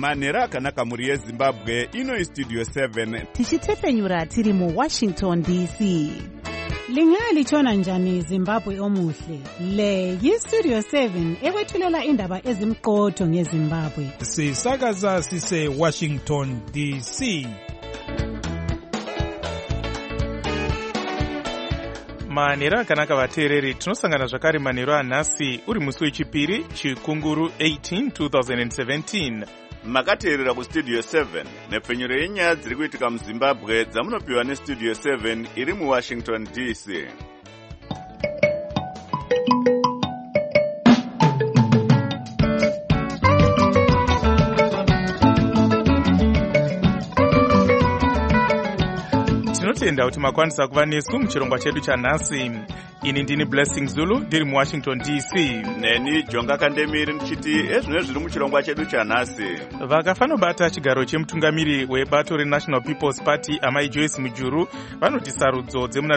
manhero akanaka mhuri yezimbabwe. Ino Studio 7 tichitefenyura tiri muWashington DC. Lingalitshona njani Zimbabwe omuhle? Le yiStudio 7 ekwethulela indaba ezimqotho ngeZimbabwe. Sisakaza sise Washington DC. Manhero akanaka vateereri, tinosangana zvakare manhero anhasi uri musi wechipiri chikunguru 18 2017. makateerera kuStudio 7 nepfenyuro yenyaya dziri kuitika muZimbabwe dzamunopiwa neStudio 7 iri muWashington DC. Tinotenda kuti makwanisa kuva nesu muchirongwa chedu chanhasi. Ini ndini Blessing Zulu ndiri muWashington DC. Neni Jonga Kandemiri ndichiti ezvino zviri muchirongwa chedu chanhasi. Vakafanobata chigaro chemutungamiri webato reNational People's Party amai Joyce Mujuru vanoti sarudzo dzemuna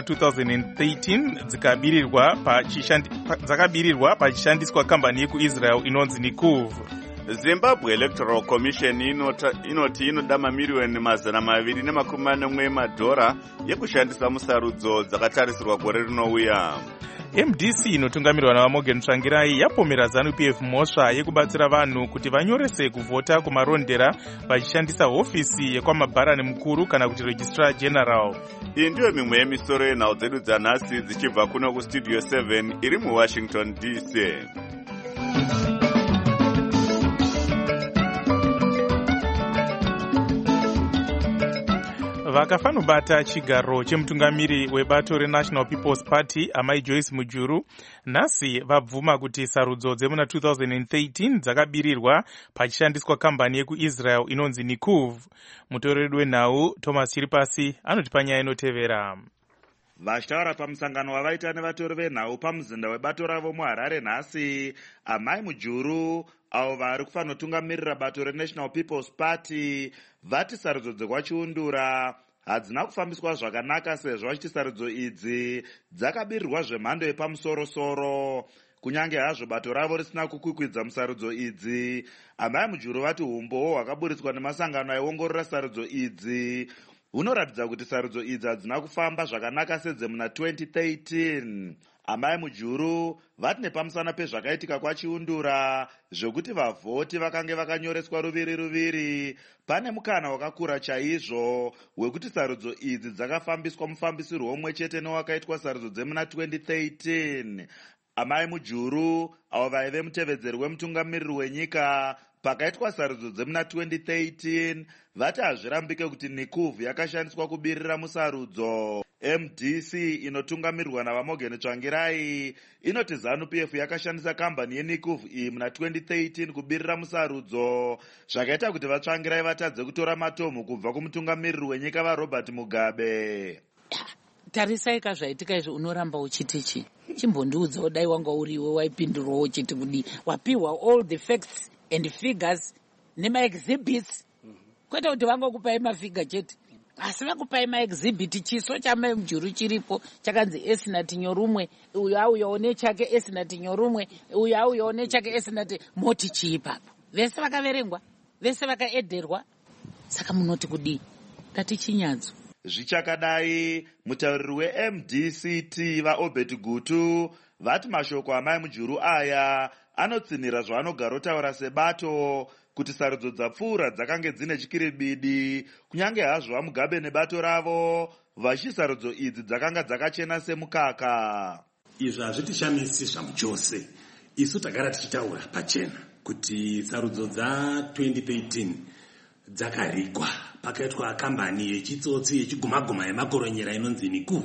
2013 dzakabirirwa pachishandiswa kambani yekuIsrael inonzi Nikuv. Zimbabwe Electoral Commission inoti inoda mamiliyoni 241 emadhora yekushandisa musarudzo dzakatarisirwa gore rinouya. MDC inotungamirwa naVaMorgan Tsvangirai yapomera ZANU-PF mhosva yekubatsira vanhu kuti vanyorese kuvhota kumarondera vachishandisa hofisi yekwamabharani mukuru kana kuti Registrar General. Iyi ndiyo mimwe yemisoro yenhau dzedu dzanhasi dzichibva kuno kuStudio 7 iri muWashington DC. Vakafanobata chigaro chemutungamiri webato reNational People's Party amai Joyce Mujuru nhasi vabvuma kuti sarudzo dzemuna 2013 dzakabirirwa pachishandiswa kambani yekuIsrael inonzi Nikuv. Mutoreri wenhau Thomas Chiripasi anoti panyaya inotevera. Vachitaura pamusangano wavaita nevatori venhau pamuzinda webato ravo muHarare nhasi, amai Mujuru avo vari kufanotungamirira bato reNational People's Party vati sarudzo dzekwachiundura hadzina kufambiswa zvakanaka sezvo vachiti sarudzo idzi dzakabirirwa zvemhando yepamusoro-soro. Kunyange hazvo bato ravo risina kukwikwidza musarudzo idzi, amai Mujuru vati umbowo hwakaburitswa nemasangano aiongorora sarudzo idzi hunoratidza kuti sarudzo idzi hadzina kufamba zvakanaka sedzemuna 2013. Amai Mujuru vati nepamusana pezvakaitika kwachiundura zvokuti vavhoti vakange vakanyoreswa ruviri pane mukana wakakura chaizvo wekuti sarudzo idzi dzakafambiswa mufambisirwo umwe chete newakaitwa sarudzo dzemuna 2013. Amai Mujuru avo vaive mutevedzeri wemutungamiriri wenyika pakaitwa sarudzo dzemuna 2013 vati hazvirambike kuti Nikuv yakashandiswa kubirira musarudzo. MDC inotungamirirwa naVaMorgan Tsvangirai inoti ZANU-PF yakashandisa kambani yeNikuv iyi muna 2013 kubirira musarudzo, zvakaita kuti vaTsvangirai vatadze kutora matomhu kubva kumutungamiriri wenyika vaRobert Mugabe. Tarisai zvaitika izvo unoramba uchiti chi? Chimbondiudzawo dai wanga uriwe waipindurawo uchiti kudi wapiwa all the facts and figures nema-exhibits, kwete kuti vangokupai mafigure chete asi vakupai ma-exhibit. Chiso chamai Mujuru chiripo chakanzi Esinati Nyorumwe, uyu auyawo nechake Esinati Nyorumwe, uyu auyawo nechake Esinati moti chiipapo. Vese vakaverengwa, vese vakaedherwa. Saka munoti kudi tati chinyadzo. Zvichakadai, mutauriri weMDCT vaObert Gutu vati mashoko amai Mujuru aya anotsinhira zvaanogarotaura sebato kuti sarudzo dzapfuura dzakange dzine chikiribidi, kunyange hazvo vaMugabe nebato ravo vachi sarudzo idzi dzakanga dzakachena semukaka. Izvo hazvitishamisi zvamuchose. Isu tagara tichitaura pachena kuti sarudzo dza2013 dzakarigwa pakaitwa kambani yechitsotsi yechigumaguma yemakoronyera inonzi Nikuv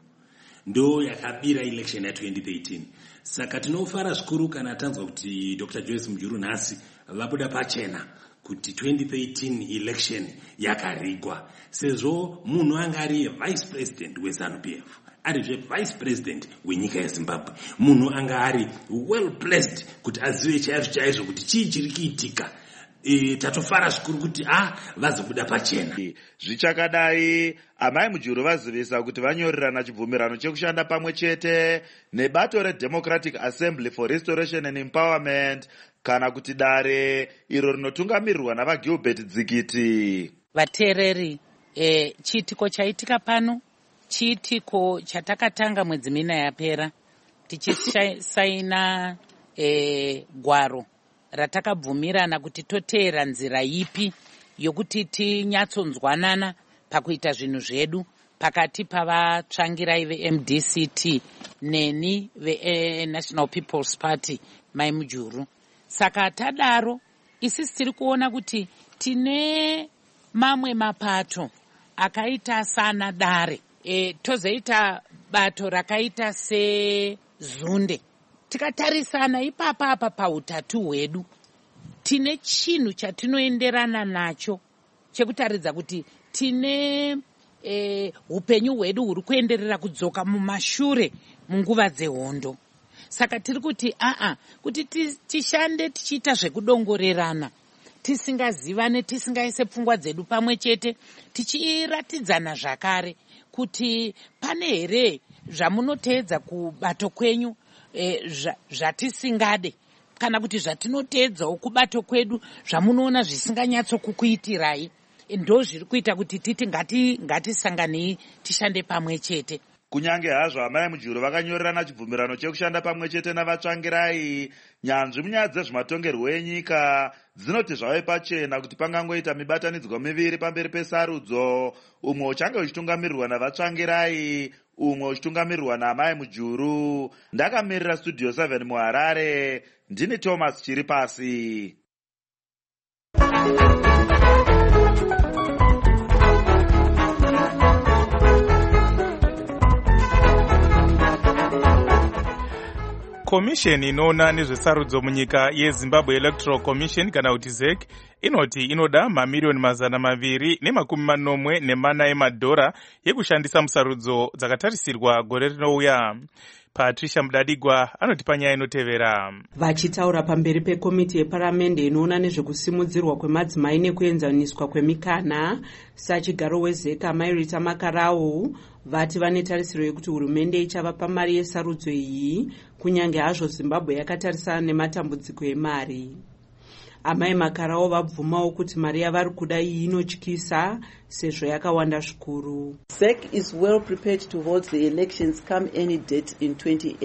ndo yakabira election ya2013. Saka tinofara zvikuru kana tanzwa kuti Dr. Joyce Mujuru nhasi vabuda pachena kuti 2013 election yakarigwa, sezvo munhu anga ari vice president weZANU-PF, arizve vice president wenyika yeZimbabwe, munhu anga ari well placed kuti azive chaizvo chaizvo kuti chii chiri kuitika. tatofara zvikuru kuti vazobuda pachena. Zvichakadai, amai Mujuru vazivisa kuti vanyorerana chibvumirano chekushanda pamwe chete nebato reDemocratic Assembly for Restoration and Empowerment, kana kuti dare iro rinotungamirirwa navaGilbert Dzikiti. Vateereri, chiitiko chaitika pano chiitiko chatakatanga mwedzi mina yapera tichisaina gwaro ratakabvumirana kuti toteera nzira ipi yokuti tinyatsonzwanana pakuita zvinhu zvedu pakati pavatsvangirai veMDCT neni veNational People's Party mai Mujuru. Saka tadaro isisi tiri kuona kuti tine mamwe mapato akaita sana dare, tozoita bato rakaita seZunde. Tikatarisana ipapa pautatu hwedu tine chinhu chatinoenderana nacho chekutaridza kuti tine upenyu hwedu huri kuenderera kudzoka mumashure munguva dzehondo. Saka tiri kuti kuti tishande tichiita zvekudongorerana, tisingazivane, tisingaise pfungwa dzedu pamwe chete, tichiratidzana zvakare kuti pane here zvamunoteedza kubato kwenyu zvatisingade, kana kuti zvatinoteedzawo kubato kwedu zvamunoona zvisinganyatsokukuitirai. Ndo zviri kuita kuti titi ngatisanganei tishande pamwe chete. Kunyange hazvo amai Mujuru vakanyorerana chibvumirano chekushanda pamwe chete navatsvangirai, nyanzvi munyaya dzezvematongerwo enyika dzinoti zvave pachena kuti pangangoita mibatanidzwa miviri pamberi pesarudzo, umwe uchange uchitungamirirwa navatsvangirai, umwe uchitungamirirwa naamai Mujuru. Ndakamirira Studio 7 muHarare, ndini Thomas Chiripasi. Komisheni inoona nezvesarudzo munyika yeZimbabwe Electoral Commission kana kuti ZEC inoti inoda mamiriyoni 240 emadhora yekushandisa musarudzo dzakatarisirwa gore rinouya. Patricia Mudadigwa anoti panyaya inotevera. Vachitaura pamberi pekomiti yeparamende inoona nezvekusimudzirwa kwemadzimai nekuenzaniswa kwemikana, sachigaro weZEC amai Rita Makarau vati vane tarisiro yekuti hurumende ichavapa mari yesarudzo iyi kunyange hazvo Zimbabwe yakatarisana nematambudziko emari. Amai Makarau vabvumawo kuti mari yavari kuda iyi inotyisa sezvo yakawanda zvikuru. ZEC is well prepared to hold the elections come any date in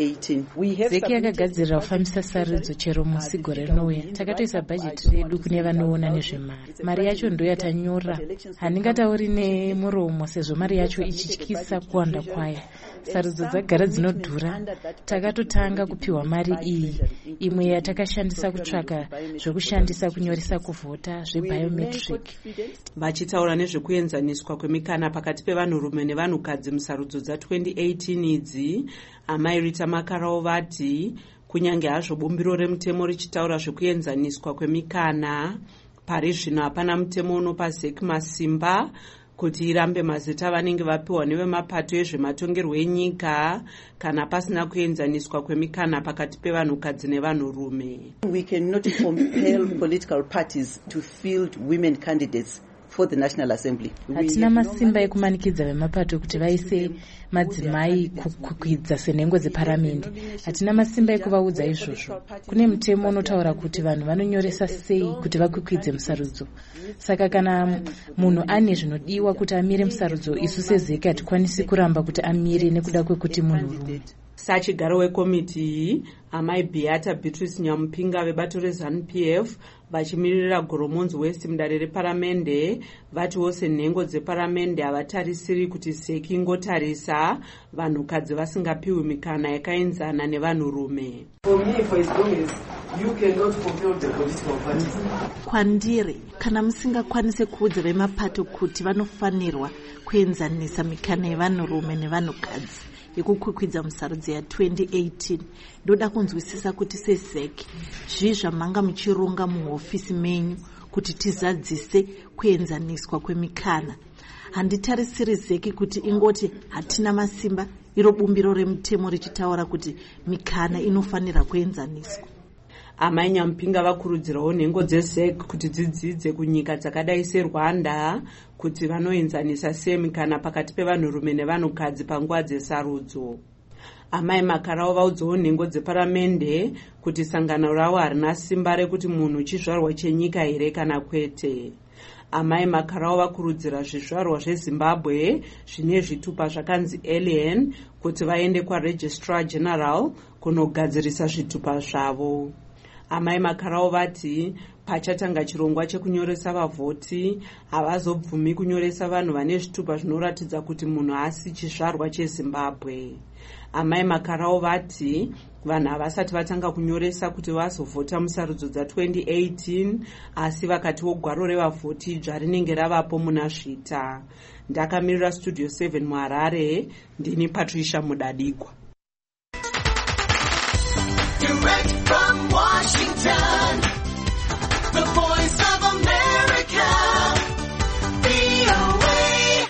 2018. ZEC yakagadzirira kufambisa sarudzo chero musi gore rinouya. Takatoisa bhajeti redu kune vanoona nezvemari. Mari yacho ndo yatanyora. Handingatauri nemuromo sezvo mari yacho ichityisa kuwanda kwayo. Sarudzo dzagara dzinodhura. Takatotanga kupiwa mari iyi. Imwe yatakashandisa kutsvaga zvekushandisa kunyoresa kuvhota zvebiometric. Vachitaura nezvekuenzaniswa kwemikana pakati pevanhurume nevanhukadzi musarudzo dza2018 idzi, amai Rita Makarau vati kunyange hazvo bumbiro remutemo richitaura zvekuenzaniswa kwemikana, pari zvino hapana mutemo unopa ZEC masimba kuti irambe mazita vanenge vapiwa nevemapato ezvematongerwo enyika kana pasina kuenzaniswa kwemikana pakati pevanhukadzi nevanhurume. We cannot compel political parties to field women candidates for the National Assembly. Hatina masimba ekumanikidza vemapato kuti vaise madzimai kukwidza senhengo dzeparamende. Hatina masimba ekuvaudza izvozvo. Kune mutemo unotaura kuti vanhu vanonyoresa sei kuti vakwikwidze musarudzo. Saka kana munhu ane zvinodiwa kuti amire musarudzo, isu seZEC hatikwanisi kuramba kuti amire nekuda kwekuti munhurume. Sachigaro wekomiti iyi, amai Beata Beatrice Nyamupinga vebato reZANU-PF vachimirira Goromonzi West mudare reparamende vati wose nhengo dzeparamende havatarisiri kuti ZEC ingotarisa vanhukadzi vasingapiwi mikana yakaenzana nevanhurume. Kwandiri, kana musingakwanise kuudza vemapato kuti vanofanirwa kuenzanisa mikana yevanhurume nevanhukadzi yekukwikwidza musarudzo ya2018, ndoda kunzwisisa kuti seZEC zvii zvamanga muchironga muhofisi menyu kuti tizadzise kuenzaniswa kwemikana. Handitarisiri ZEC kuti ingoti hatina masimba, iro bumbiro remutemo richitaura kuti mikana inofanira kuenzaniswa. Amai Nyampinga vakurudzirawo nhengo dzeZEC kuti dzidzidze kunyika dzakadai seRwanda kuti vanoenzanisa sei kana pakati pevanhurume nevanhukadzi panguva dzesarudzo. Amai Makarao vaudzawo nhengo dzeparamende kuti sangano ravo harina simba rekuti munhu chizvarwa chenyika here kana kwete. Amai Makarao vakurudzira zvizvarwa zveZimbabwe zvine zvitupa zvakanzi alien kuti vaende kwaRegistrar General kunogadzirisa zvitupa zvavo. Amai Makarao vati pachatanga chirongwa chekunyoresa vavhoti havazobvumi kunyoresa vanhu vane zvitupa zvinoratidza kuti munhu haasi chizvarwa cheZimbabwe. Amai Makarao vati vanhu havasati vatanga kunyoresa kuti vazovhota musarudzo dza2018 asi vakatiwo gwaro revavhoti idzva rinenge ravapo muna Svita. Ndakamirira Studio 7 muHarare, ndini Patricia Mudadigwa. Direct from Washington, the Voice of America, VOA.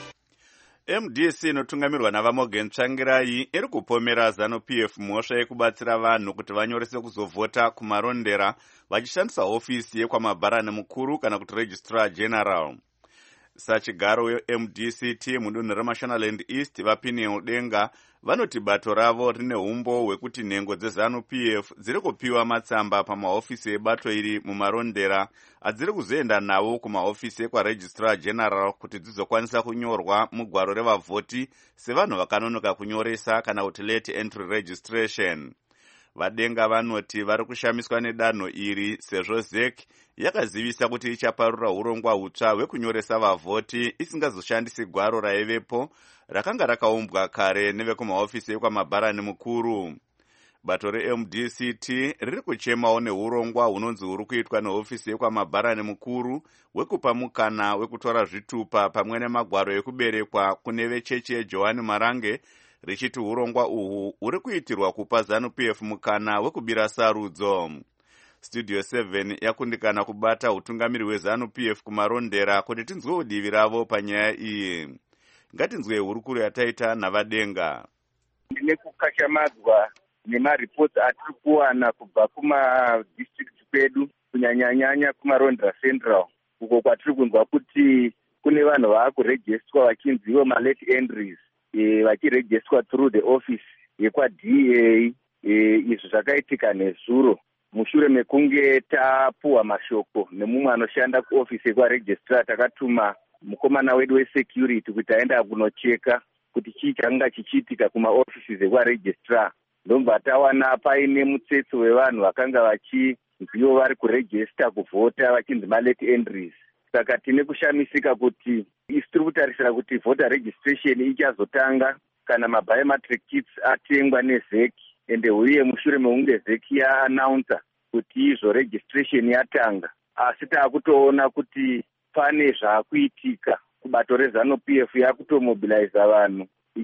MDC inotungamirwa naVaMorgan Tsvangirai iri kupomera ZANU-PF mhosva yekubatsira vanhu kuti vanyorese kuzovhota kumarondera vachishandisa hofisi yekwamabharani mukuru kana kuti Registrar General. Sachigaro weMDCT mudunhu reMashonaland East vaPinel Denga vanoti bato ravo rine umbo hwekuti nhengo dzeZANU-PF dziri kupiwa matsamba pamahofisi ebato iri mumarondera adziri kuzoenda nawo kumahofisi ekwaRegistrar General kuti dzizokwanisa kunyorwa mugwaro revavhoti sevanhu vakanonoka kunyoresa kana kuti late entry registration. Vadenga vanoti vari kushamiswa nedanho iri sezvo ZEC yakazivisa kuti ichaparura urongwa hutsva hwekunyoresa vavhoti isingazoshandisi gwaro raivepo rakanga rakaumbwa kare nevekumahofisi ekwamabharani mukuru. Bato reMDCT riri kuchemawo neurongwa hunonzi huri kuitwa nehofisi yekwamabharani mukuru hwekupa mukana wekutora zvitupa pamwe nemagwaro ekuberekwa kune vechechi yeJohani Marange, richiti urongwa uhu huri kuitirwa kupa ZANU-PF mukana wekubira sarudzo. Studio 7 yakundikana kubata utungamiri hweZANU-PF kumarondera kuti tinzwe udivi ravo panyaya iyi. Ngatinzwe hurukuru yataita navadenga. Ndine kukashamadzwa nemaripoti atiri kuwana kubva kumadistrict kwedu kunyanyanyanya kumarondera Central uko kwatiri kunzwa kuti kune vanhu vaakurejistwa vachinzi ivo malate entries vachirejistwa through the office yekwaDA. Izvi zvakaitika nezuro mushure mekunge tapuwa mashoko nemumwe anoshanda kuofisi yekwaregistrar. Takatuma mukomana wedu wesecurity kuti aenda kunocheka kuti chii changa chichiitika kumaofisi ekwaregistrar. Ndobva tawana paine mutsetso wevanhu vakanga vachinziwo vari kurejista kuvhota vachinzi malate entries. Saka tine kushamisika kuti isi tiri kutarisira kuti voter registration ichazotanga kana mabiometric kits atengwa neZEC, ende uye mushure mekunge ZEC yaanaunsa kuti izvo registration yatanga. Asi taakutoona kuti pane zvaakuitika kubato reZANU-PF yakutomobiliza vanhu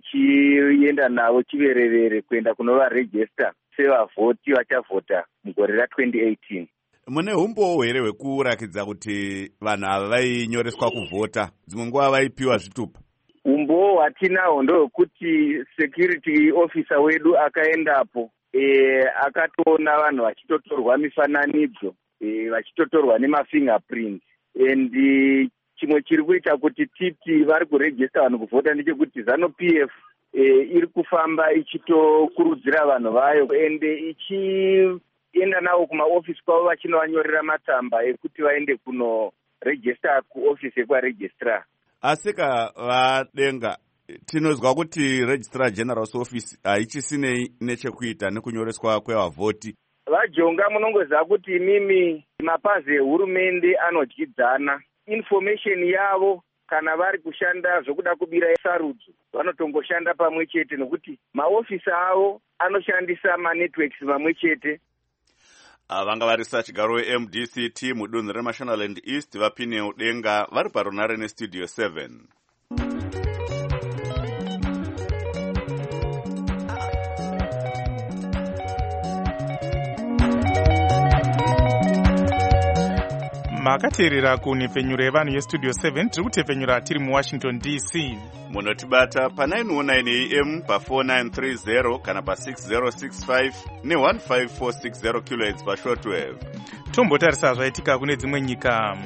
ichienda navo chiverevere kuenda kunovarejista sevavhoti vachavhota mugore ra2018. Mune umbowo here hwekurakidza kuti vanhu ava vainyoreswa kuvhota, dzimwe nguva vaipiwa zvitupa? Umbowo hwatinahwo ndohwekuti security officer wedu akaendapo akatoona vanhu vachitotorwa mifananidzo, vachitotorwa nemafingerprint. And chimwe chiri kuita kuti titi vari kurejista vanhu kuvhota ndechekuti ZANU-PF iri kufamba ichitokurudzira vanhu vayo ende ichienda navo kumaofisi kwavo vachinovanyorera matsamba ekuti vaende kunorejista kuofisi yekwaregistrar. Asika vadenga, tinozwa kuti Registrar General's Office haichisine nechekuita nekunyoreswa kwevavhoti. Vajonga munongoziva kuti mimi mapazi ehurumende anodyidzana. Information yavo kana vari kushanda zvokuda kubira sarudzo vanotongoshanda pamwe chete nokuti maofisi avo anoshandisa manetworks mamwe chete. Vanga vari sachigaro weMDCT mudunhu reMashonaland East vaPinel Denga vari parunare neStudio 7. makateerera kunhepfenyuro yevanhu yestudio 7 tiri kutepfenyura tiri muwashington dc. munotibata pa919 am pa4930 kana pa6065 ne15460 kHz pashortwave. tombotarisa zvaitika kune dzimwe nyika.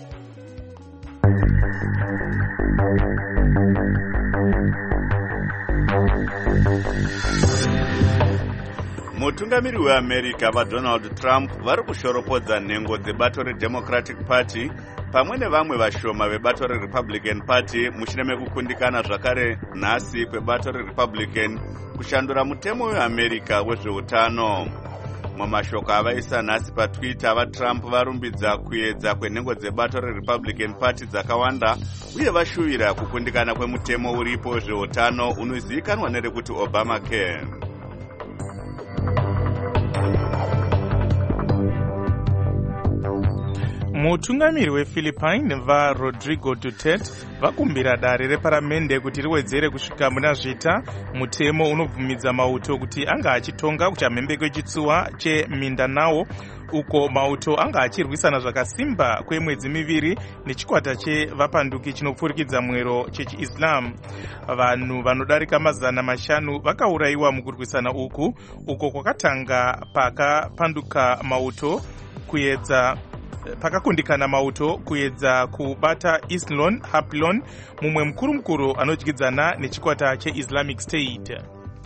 mutungamiri weamerica vadonald trump vari kushoropodza nhengo dzebato redemocratic party pamwe nevamwe vashoma vebato rerepublican party mushure mekukundikana zvakare nhasi kwebato rerepublican kushandura mutemo weamerica wezveutano. mumashoko avaisa nhasi patwitter vatrump varumbidza kuedza kwenhengo dzebato rerepublican party dzakawanda uye vashuvira kukundikana kwemutemo uripo wezveutano unozivikanwa nerekuti obamacare. mutungamiri wephilippine varodrigo duterte vakumbira dare reparamende kuti riwedzere kusvika muna zvita mutemo unobvumidza mauto kuti anga achitonga kuchamhembe kwechitsuwa chemindanao uko mauto anga achirwisana zvakasimba kwemwedzi miviri nechikwata chevapanduki chinopfurikidza mwero chechiislam. vanhu vanodarika 500 vakaurayiwa mukurwisana uko kwakatanga pakapanduka mauto pakakundikana mauto kuedza kubata Islon Haplon, mumwe mukuru anodyidzana nechikwata cheislamic state.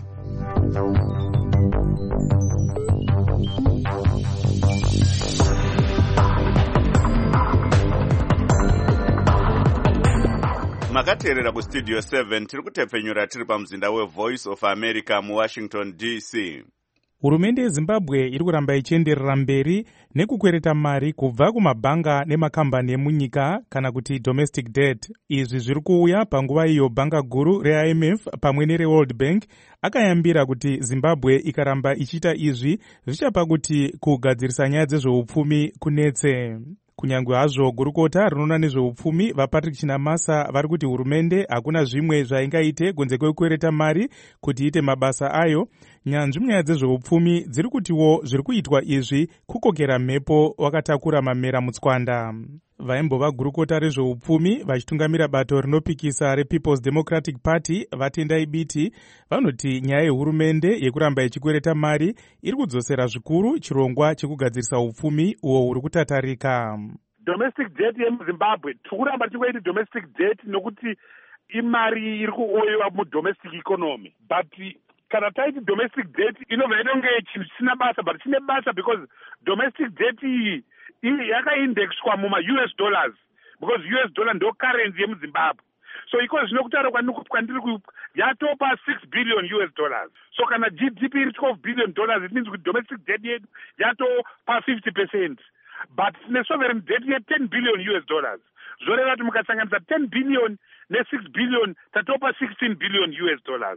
makateerera kustudio 7 tiri kutepfenyura tiri pamuzinda wevoice of america muwashington dc. hurumende yezimbabwe iri kuramba ichienderera mberi nekukwereta mari kubva kumabhanga nemakambani emunyika kana kuti domestic debt. izvi zviri kuuya panguva iyo bhanga guru reIMF pamwe nereworld bank akayambira kuti zimbabwe ikaramba ichiita izvi zvichapa kuti kugadzirisa nyaya dzezveupfumi kunetse. kunyange hazvo gurukota rinoona nezveupfumi vapatrick chinamasa vari kuti hurumende hakuna zvimwe zvaingaite kunze kwekukwereta mari kuti iite mabasa ayo, nyanzvi munyaya dzezveupfumi dziri kutiwo zviri kuitwa izvi kukokera mhepo wakatakura mamera mutswanda. vaimbova gurukota rezveupfumi vachitungamira bato rinopikisa rePeople's Democratic Party vatendai biti vanoti nyaya yehurumende yekuramba ichikwereta mari iri kudzosera zvikuru chirongwa chekugadzirisa upfumi uwo huri kutatarika. domestic debt yemuzimbabwe tikuramba tichikoiti domestic debt nokuti imari iri kuoyiwa mudomestic economy, but kana taiti domestic debt inobva inonge chinhu chisina basa, but chine basa because domestic debt iyi yakaindexwa muma-US dollars because US dollar ndo currency yemuzimbabwe. so iko zvinokutaura kwandiri yatopa 6 billion US dollars. so kana GDP iri 12 billion dollars, it means kuti domestic debt yedu yatopa 50%, but nesovereign debt ye 10 billion US dollars. zvoreva kuti mukasanganisa 10 billion ne6 billion tatopa 16 billion US dollars.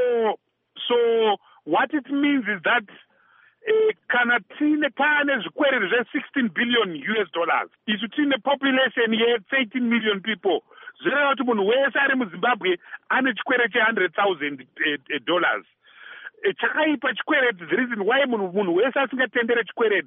So what it means is that kana taane zvikwereri zve16 billion US dollars, isu tine population ye13 million people, zvireva kuti munhu wese ari muzimbabwe ane chikwere che$100,000 dollars. chakaipa chikwereti, the reason why munhu wese asingatendere chikwereti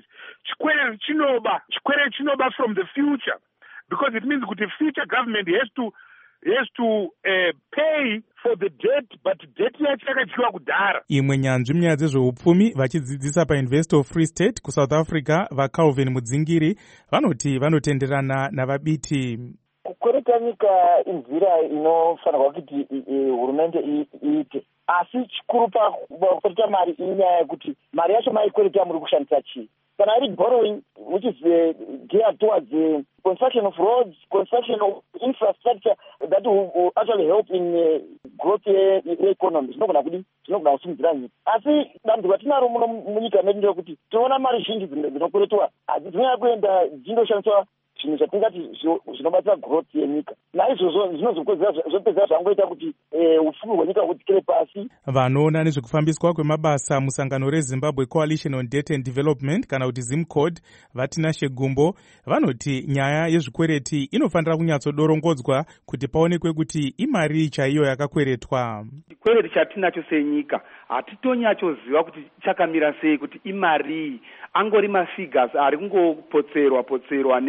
chinoba from the future, because it means kuti future government has to pay for the debt, but debt yacho yakadyiwa kudhara. imwe nyanzvi munyaya dzezveupfumi vachidzidzisa paUniversity of Free State kuSouth Africa vaCalvin Mudzingiri vanoti vanotenderana navabiti. kukwereta nyika inzira inofanirwa kuti hurumende iite, asi chikuru pakukwereta mari inyaya yekuti mari yacho maikwereta muri kushandisa chii. kana iri borrowing which is geared towards construction of roads, construction of infrastructure that will actually help in growth economy, zvinogona kusimudzira nyika. asi dambudziko ratinaro muno munyika medu ndeyekuti tinoona mari zhinji dzinokweretwa hadzisina kuenda dzindoshandiswa zvinhu zvatingati zvinobatsira growth yenyika. naizvozvo zvinozopedzera zvangoita kuti upfumi hwenyika hudzikire pasi. vanoona nezvekufambiswa kwemabasa musangano reZimbabwe Coalition on Debt and Development kana kuti ZimCode vatina shegumbo vanoti nyaya yezvikwereti inofanira kunyatsodorongodzwa kuti paonekwe kuti imari chaiyo yakakweretwa. chikwereti chatinacho senyika hatitonyatsoziva kuti chakamira sei, kuti imari angori mafigures ari kungopotserwa nevanhu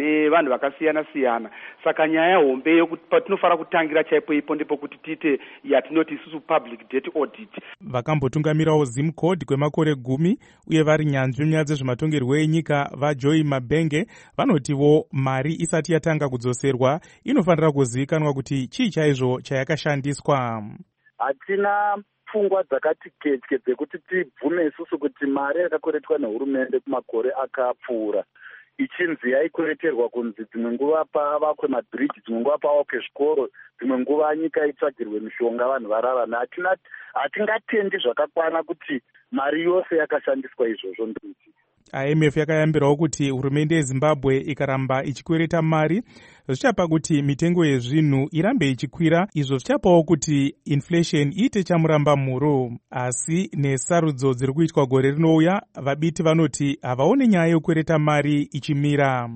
vanhu vakasiyana-siyana. Saka nyaya hombe yokuti patinofanira kutangira chaipo ipo ndipo kuti tiite yatinoti isusu public debt audit. Vakambotungamirawo Zimcode kwemakore 10 uye vari nyanzvi munyaya dzezvematongerwo enyika vaJoy Mabenge vanotiwo mari isati yatanga kudzoserwa inofanira kuzivikanwa kuti chii chaizvo chayakashandiswa. Hatina pfungwa dzakati ketye dzekuti tibvume isusu kuti mari yakakweretwa nehurumende kumakore akapfuura ichinzi yaikwereterwa kunzi dzimwe nguva pavakwe mabhiriji, dzimwe nguva pavakwe zvikoro, dzimwe nguva nyika itsvagirwe mishonga vanhu vararame. Hatingatendi zvakakwana kuti mari yose yakashandiswa izvozvo. Nditi IMF yakayambirawo kuti hurumende yeZimbabwe ikaramba ichikwereta mari zvichapa kuti mitengo yezvinhu irambe ichikwira, izvo zvichapawo kuti inflation iite chamuramba mhuro. Asi nesarudzo dziri kuitwa gore rinouya, vabiti vanoti havaone nyaya yokwereta mari ichimira.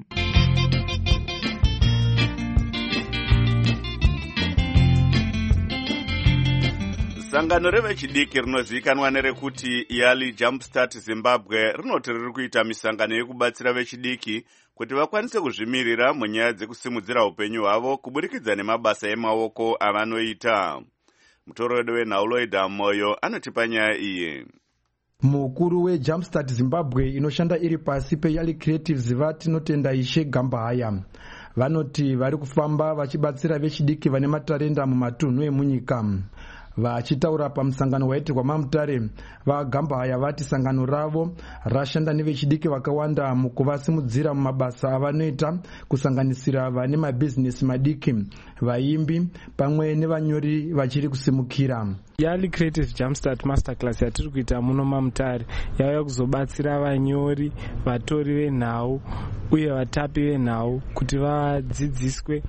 Sangano revechidiki rinozivikanwa nerekuti Yali Jumpstart Zimbabwe rinoti riri kuita misangano yekubatsira vechidiki kuti vakwanise kuzvimirira munyaya dzekusimudzira upenyu hwavo kuburikidza nemabasa emaoko avanoita. Mutoredo weNauloida Moyo anotipa nyaya iyi. Mukuru weJumpstart Zimbabwe inoshanda iri pasi peYali Creatives vatinotenda Ishe Gambahaya vanoti vari kufamba vachibatsira vechidiki vane matarenda mumatunhu emunyika. Vachitaura pamusangano waitirwa maMutare, vaGambahaya vati sangano ravo rashanda nevechidiki vakawanda mukuvasimudzira mumabasa avanoita, kusanganisira vane mabhizinesi madiki, vaimbi pamwe nevanyori vachiri kusimukira. Yali Creative Jumpstart Masterclass yatiri kuita muno maMutare yauya kuzobatsira vanyori, vatori venhau uye vatapi venhau kuti vadzidziswe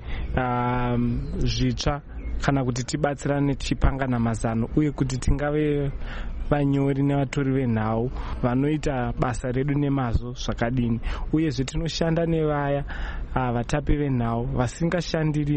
zvitsva kana kuti tibatsirane tichipangana mazano uye kuti tingave vanyori nevatori venhau vanoita basa redu nemazvo zvakadini. Uyezve tinoshanda nevaya vatapi venhau vasingashandiri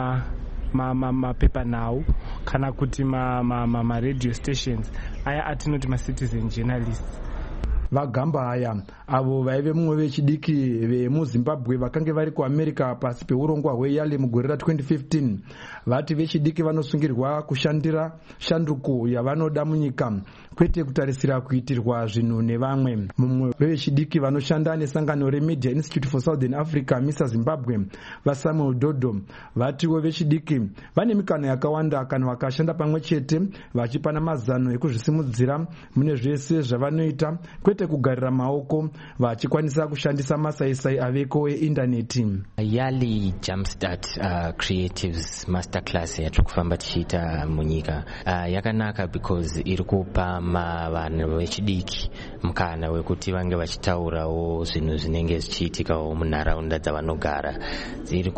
mapepanhau kana kuti radio stations aya atinoti macitizen journalists. VaGambahaya avo vaive mumwe vechidiki vemuZimbabwe vakange vari kuAmerica pasi peurongwa hweYali mugore ra2015 vati vechidiki vanosungirwa kushandira shanduko yavanoda munyika kwete kutarisira kuitirwa zvinhu nevamwe. Mumwe vechidiki vanoshanda nesangano reMedia Institute for Southern Africa Misa Zimbabwe vaSamuel Dodo vatiwo vechidiki vane mikana yakawanda kana vakashanda pamwe chete vachipana mazano ekuzvisimudzira mune zvese zvavanoita kwete kugarira maoko vachikwanisa kushandisa masaisai aveko eindaneti. Yali Jumpstart Creatives Masterclass yatiri kufamba tichiita munyika yakanaka because iri kupa vanhu vechidiki mukana wekuti vange vachitaurawo zvinhu zvinenge zvichiitikawo munharaunda dzavanogara. Iri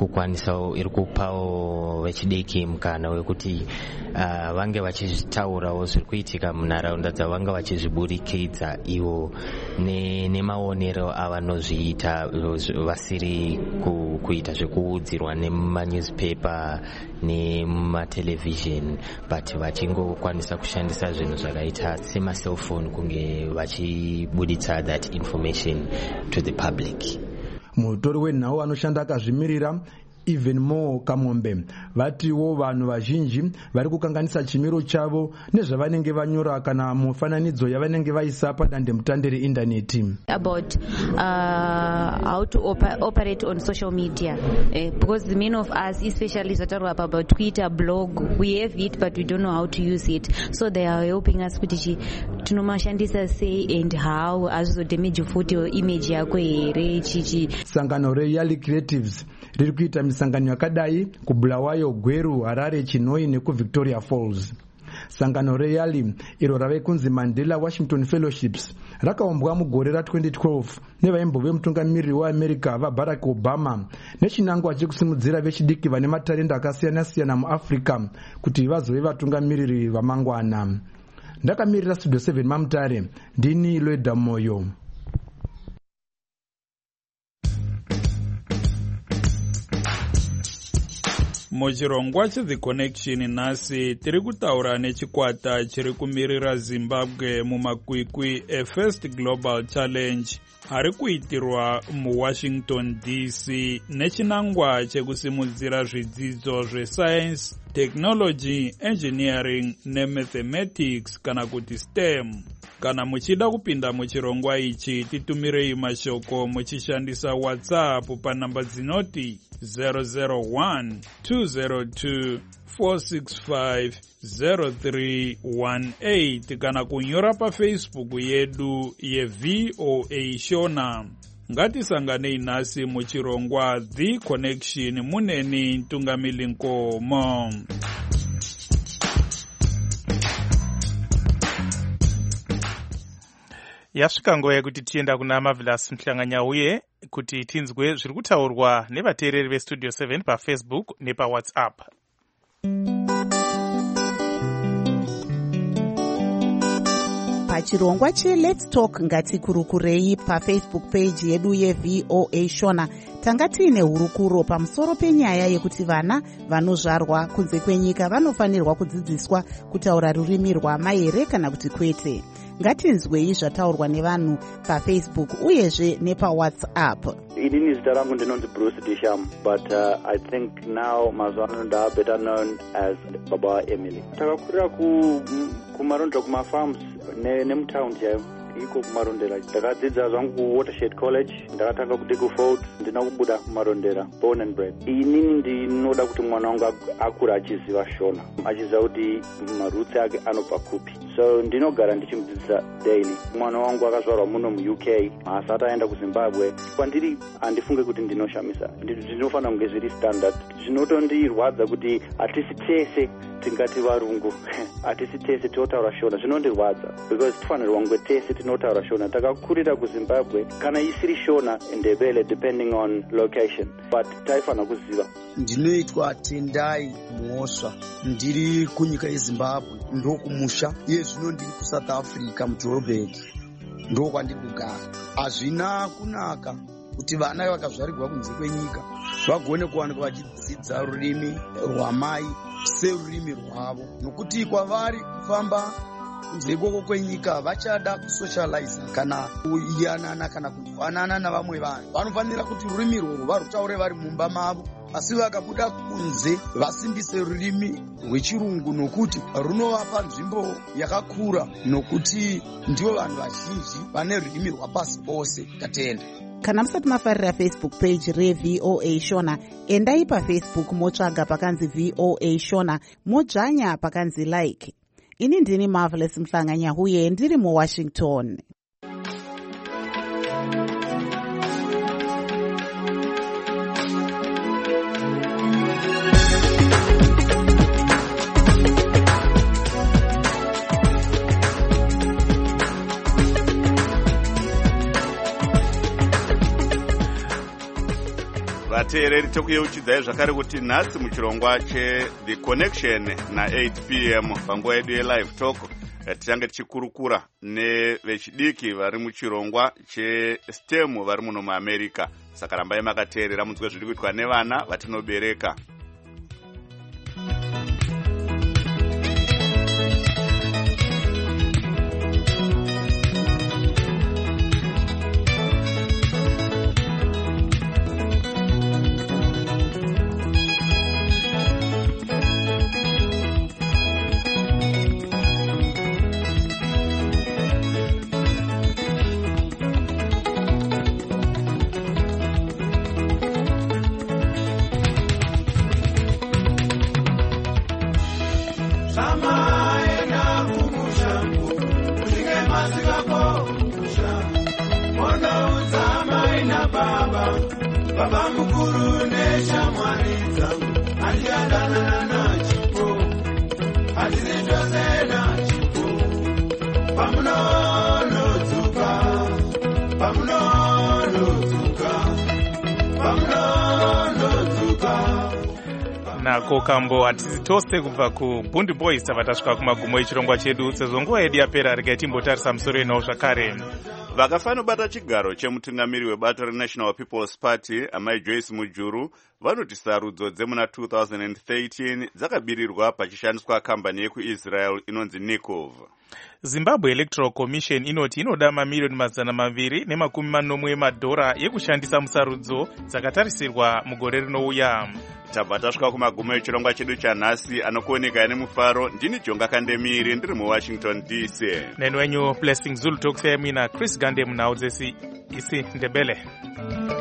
kupawo vechidiki mukana wekuti vange vachitaurawo zviri kuitika munharaunda dzavanga vachizviburikidza ivo nemaonero avanozviita vasiri kuita zvekuudzirwa nemanewspaper nematelevision but vachingokwanisa kushandisa zvinhu zvakaita semaselfone kunge vachibuditsa that information to the public. Mutori wenhau anoshanda akazvimirira Even More Kamombe vatiwo vanhu vazhinji vari kukanganisa chimiro chavo nezvavanenge vanyora kana mufananidzo yavanenge vaisa padandemutande reindaneti. About how to operate on social media because many of us especially about Twitter, blog, we have it but we don't know how to use it, so they are helping us kuti tinomashandisa sei and how azodamage futi image yako here chichi. Sangano reYali Creatives riri kuita misangano yakadai kuBulawayo, Gweru, Harare, Chinoi nekuVictoria Falls. Sangano reYali iro rave kunzi Mandela Washington Fellowships rakaumbwa mugore ra2012 nevaimbo vemutungamiriri weAmerica vaBarack Obama nechinangwa chekusimudzira vechidiki vane matarenda akasiyana-siyana muAfrica kuti vazove vatungamiriri vamangwana. Ndakamirira Studio 7 maMutare, ndini Loida Moyo. Muchirongwa cheThe Connection nhasi tiri kutaura nechikwata chiri kumirira Zimbabwe mumakwikwi eFirst Global Challenge ari kuitirwa muWashington DC nechinangwa chekusimudzira zvidzidzo zveScience, Technology, Engineering neMathematics kana kuti STEM. Kana muchida kupinda muchirongwa ichi titumirei mashoko muchishandisa WhatsApp panamba dzinoti 001-202-465-0318 kana kunyora paFacebook yedu yeVOA Shona. Ngatisanganei nhasi muchirongwa The Connection muneni Ntungamili Nkomo. Yasvika nguva yekuti tienda kuna Marvelous Mhlanganya uye kuti tinzwe zviri kutaurwa nevateereri veStudio 7 paFacebook nepaWhatsApp. Pachirongwa cheLet's Talk ngatikurukurei paFacebook page yedu yeVOA Shona tanga tiine hurukuro pamusoro penyaya yekuti vana vanozvarwa kunze kwenyika vanofanirwa kudzidziswa kutaura rurimi rwamai here kana kuti kwete. Ngatinzwei zvataurwa nevanhu paFacebook uyezve nepaWhatsApp. Inini zita rangu ndinonzi Bruce Disham, but I think now mazuano nda better known as Baba Emily. Takakurira kumarondera kumafarms nemutaundi chaivo iko kumarondera. Ndakadzidza zvangu kuWatershed College, ndakatanga kuDiggleford, ndina kubuda kumarondera, born and bred. Inini ndinoda kuti mwana wangu akura achiziva Shona, achiziva kuti maroots ake anobva kupi. So ndinogara ndichimudzidzisa daily. Mwana wangu akazvarwa muno muUK, asati aenda kuZimbabwe. Kwandiri handifunge kuti ndinoshamisa, ndinofanira kunge zviri standard. Zvinotondirwadza kuti hatisi tese tingati varungu, hatisi tese tinotaura Shona, zvinondirwadza because tifanirwa kunge tese tinotaura Shona. Takakurira kuZimbabwe, kana isiri Shona Ndebele depending on location, but taifanira kuziva. Ndinoitwa Tendai Muosva, ndiri kunyika yeZimbabwe, ndokumusha. Iye zvino ndiri kuSouth Africa muJoburg, ndokwandiri kugara. Hazvina kunaka kuti vana vakazvarirwa kunze kwenyika vagone kuwanikwa vachidzidza rurimi rwamai serurimi rwavo, nokuti kwavari kufamba kunze ikoko kwenyika vachada kusocialize kana kuyanana kana kufanana navamwe vanhu. Vanofanira kuti rurimi rworwo varutaure vari mumba mavo, asi vakabuda kunze vasimbise rurimi rwechirungu nokuti runovapa nzvimbo yakakura, nokuti ndivo vanhu vazhinji vane rurimi rwapasi pose. Tatenda. Kana musati mafarira Facebook page reVOA Shona, endai paFacebook motsvaga pakanzi VOA Shona, modzvanya pakanzi like. Ini ndini Marvelous Mhlanganya uye ndiri muWashington. vateereri tokuyeuchidzai zvakare kuti nhasi muchirongwa cheThe Connection na8 p.m. panguva yedu yelive talk tichange tichikurukura nevechidiki vari muchirongwa cheSTEM vari muno muAmerica. Saka rambai makateerera munzwe zviri kuitwa nevana vatinobereka. Baba mukuru neshamwari dzangu andiandana nachipo hatizitose nachipo pamunonodzuka nako kambo hatizitose kubva kuBundi Boys tabva tasvika kumagumo echirongwa chedu. Sezvo nguva yedu yapera regai timbotarisa musoro enhau zvakare. Vakafanobata chigaro chemutungamiri webato reNational People's Party amai Joyce Mujuru vanoti sarudzo dzemuna 2013 dzakabirirwa pachishandiswa kambani yekuisrael inonzi Nikov. Zimbabwe Electoral Commission inoti inoda mamiliyoni 240 emadhora yekushandisa musarudzo dzakatarisirwa mugore rinouya. Tabva tasvika kumagumo echirongwa chedu chanhasi. Anokuoneka nemufaro ndini Jonga Kandemiri ndiri muWashington DC. Neni wenyu Blessing Zulu Talks mina Chris Gande munhau dzesi isi Ndebele.